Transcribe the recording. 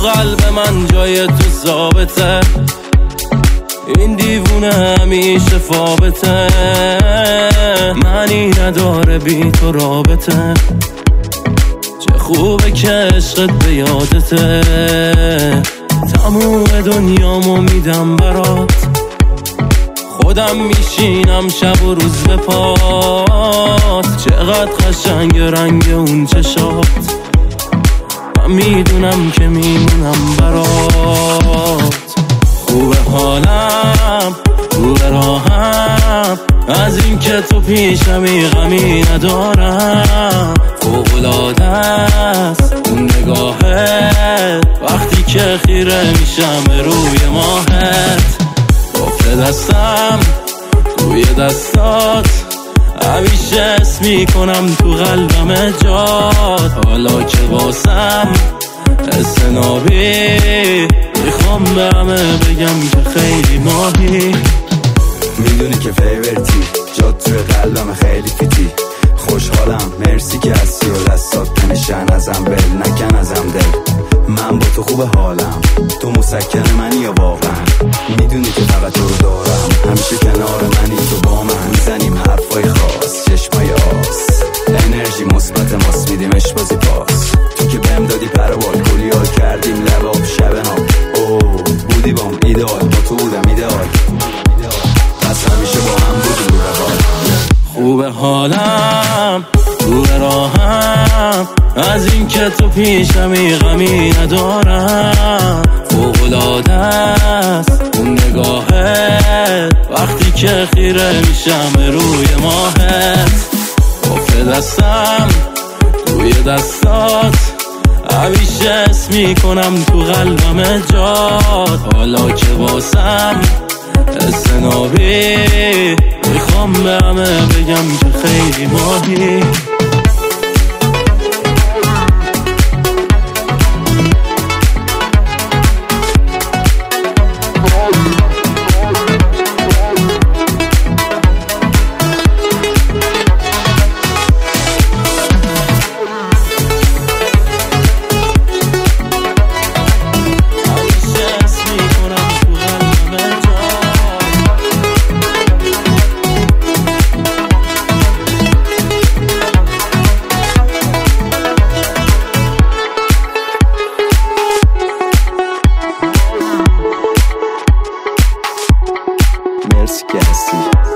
قلب من جای تو ثابته، این دیوونه همیشه فابته، معنی نداره بی تو رابطه، چه خوبه که عشقت به یادته، تموم دنیامو میدم برات، خودم میشینم شب و روز به پات، چقدر قشنگ رنگ اون چشات، من میدونم که میمونم برات. خوبه حالم، خوبه راهم، از این که تو پیشمی غمی ندارم، فوق‌العاده است اون نگاهت، وقتی که خیره میشم به روی ماهت، گفته دستم توی دستات، همیشه اسم میکنم تو قلبم جات، حالا که واسم حس نابی، میخوام به همه بگم که خیلی ماهی. میدونی که فیورتی، جات توی قلبم خیلی فیتی، خوشحالم مرسی که هستی و دستات نمیشن ازم، بل نکن ازم دل، من با تو خوب حالم، تو مسکن منی یا واقعا، میدونی که فقط تو رو دارم، همیشه کنار منی، تو با من میزنیم حرفای خاص، چشمای آس، انرژی مثبت ماست، میدیمش بازی پاس، تو که بهم دادی پروال، کلی حال کردیم لباب شب نام، اوه بودی بام ایدال، با تو بودم ایدال، پس همیشه با هم بودیم رو روال. خوبه حالم، خوبه راهم، از این که تو پیشمی غمی ندارم، فوق‌العاده است اون نگاهت، وقتی که خیره میشم به روی ماهت، گفته دستم توی دستات، همیشه اسم میکنم تو قلبم جات، حالا که واسم حس نابی، میخوام به همه بگم که خیلی ماهی. مرسی که هستی.